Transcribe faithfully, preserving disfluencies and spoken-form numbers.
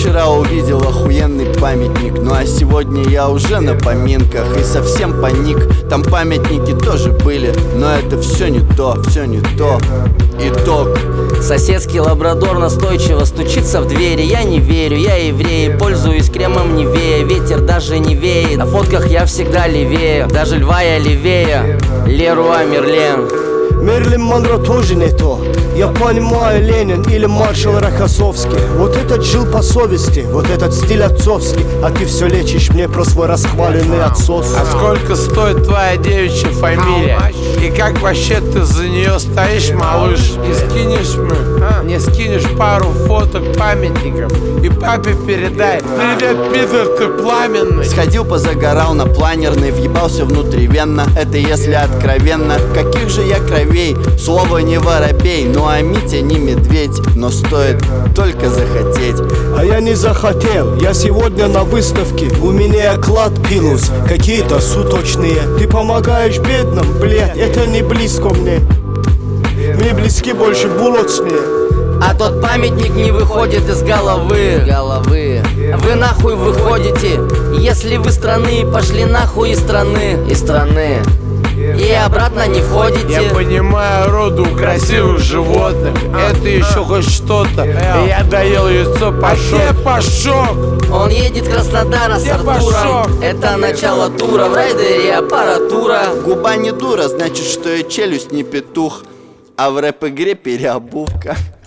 вчера увидел охуенный памятник, ну а сегодня я уже на поминках и совсем паник. Там памятники тоже были, но это все не то, все не то. Итог. Соседский лабрадор настойчиво стучится в двери. Я не верю, я еврей, пользуюсь кремом Нивея. Ветер даже не веет, на фотках я всегда левее. Даже льва я левее. Леруа Мерлен. Мерлин Монро тоже не то. Я понимаю Ленин или маршал Рокоссовский. Вот этот жил по совести, вот этот стиль отцовский. А ты все лечишь мне про свой расхваленный отсос. А сколько стоит твоя девичья фамилия? И как вообще ты за нее стоишь, малыш? Не скинешь мне, а? Не скинешь пару фоток памятников и папе передай: привет, пидор, ты пламенный. Сходил, позагорал на планерный, въебался внутривенно. Это если откровенно. Каких же я кровей? Слово не воробей. Ну а Митя не медведь, но стоит только захотеть. А я не захотел, я сегодня на выставке. У меня клад пилус, какие-то суточные. Ты помогаешь бедным, блядь, это не близко мне. Мне близки больше булочные. А тот памятник не выходит из головы. головы Вы нахуй выходите, если вы страны пошли нахуй из страны. Из страны И обратно не входите. Я понимаю роду красивых животных. Это еще хоть что-то. Я доел яйцо, пошел. Пошок. Он едет в Краснодар с Артуром. Это начало тура, в райдере аппаратура. Губа не дура, значит, что и челюсть не петух, а в рэп-игре переобувка.